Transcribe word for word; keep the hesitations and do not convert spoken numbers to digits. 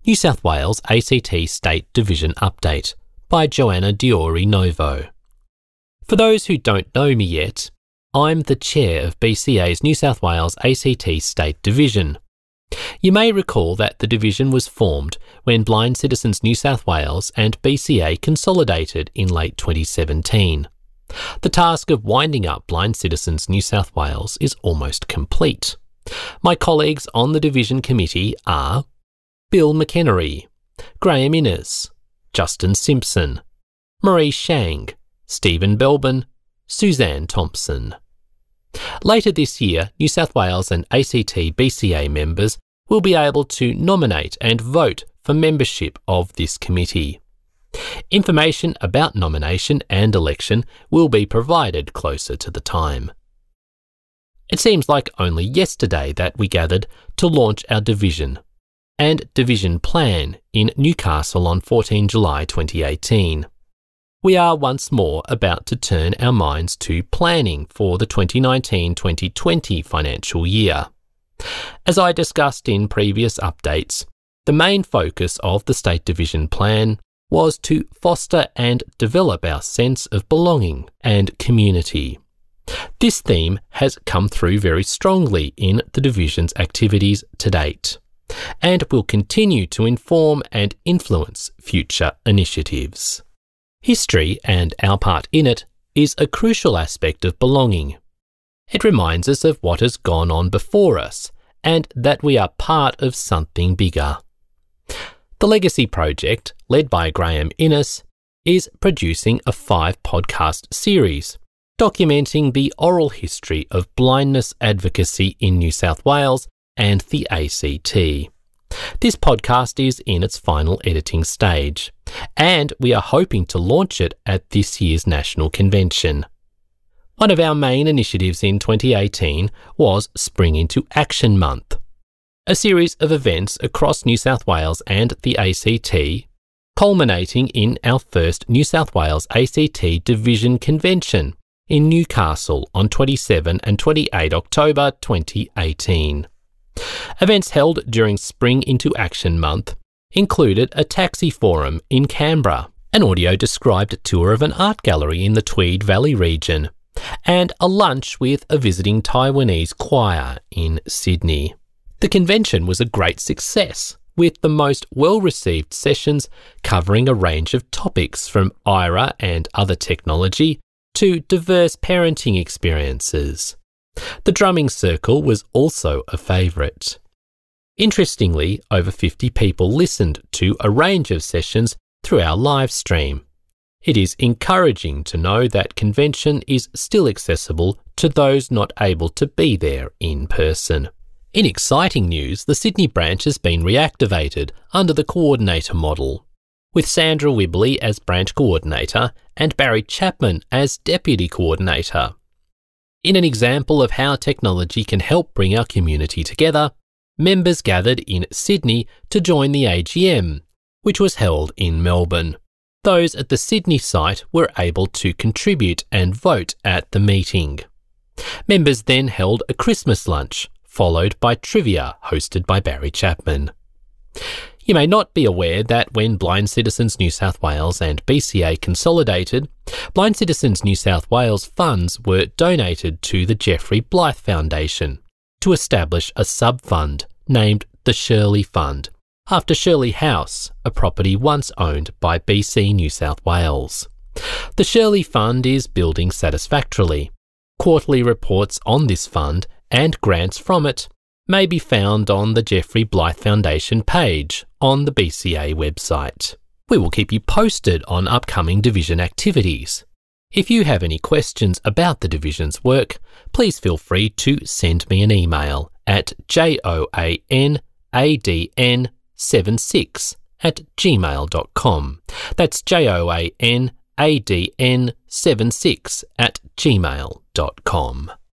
New South Wales A C T State Division Update by Joanna Diori Novo. For those who don't know me yet, I'm the chair of B C A's New South Wales A C T State Division. You may recall that the division was formed when Blind Citizens New South Wales and B C A consolidated in late twenty seventeen. The task of winding up Blind Citizens New South Wales is almost complete. My colleagues on the division committee are Bill McHenry, Graham Innes, Justin Simpson, Marie Shang, Stephen Belbin, Suzanne Thompson. Later this year, New South Wales and A C T B C A members will be able to nominate and vote for membership of this committee. Information about nomination and election will be provided closer to the time. It seems like only yesterday that we gathered to launch our division and division plan in Newcastle on the fourteenth of July twenty eighteen. We are once more about to turn our minds to planning for the twenty nineteen twenty twenty financial year. As I discussed in previous updates, the main focus of the State Division Plan was to foster and develop our sense of belonging and community. This theme has come through very strongly in the Division's activities to date, and will continue to inform and influence future initiatives. History, and our part in it, is a crucial aspect of belonging. It reminds us of what has gone on before us, and that we are part of something bigger. The Legacy Project, led by Graham Innes, is producing a five-podcast series documenting the oral history of blindness advocacy in New South Wales and the A C T. This podcast is in its final editing stage, and we are hoping to launch it at this year's National Convention. One of our main initiatives in twenty eighteen was Spring into Action Month, a series of events across New South Wales and the A C T, culminating in our first New South Wales A C T Division Convention in Newcastle on the twenty-seventh and twenty-eighth of October twenty eighteen. Events held during Spring into Action Month included a taxi forum in Canberra, an audio-described tour of an art gallery in the Tweed Valley region, and a lunch with a visiting Taiwanese choir in Sydney. The convention was a great success, with the most well-received sessions covering a range of topics from I R A and other technology to diverse parenting experiences. The drumming circle was also a favourite. Interestingly, over fifty people listened to a range of sessions through our live stream. It is encouraging to know that convention is still accessible to those not able to be there in person. In exciting news, the Sydney branch has been reactivated under the coordinator model, with Sandra Wibley as branch coordinator and Barry Chapman as deputy coordinator. In an example of how technology can help bring our community together, members gathered in Sydney to join the A G M, which was held in Melbourne. Those at the Sydney site were able to contribute and vote at the meeting. Members then held a Christmas lunch, followed by trivia hosted by Barry Chapman. You may not be aware that when Blind Citizens New South Wales and B C A consolidated, Blind Citizens New South Wales funds were donated to the Jeffrey Blythe Foundation to establish a sub-fund named the Shirley Fund, after Shirley House, a property once owned by B C New South Wales. The Shirley Fund is building satisfactorily. Quarterly reports on this fund and grants from it may be found on the Jeffrey Blythe Foundation page on the B C A website. We will keep you posted on upcoming division activities. If you have any questions about the division's work, please feel free to send me an email at joanadn seven six at gmail dot com. That's joanadn seven six at gmail dot com.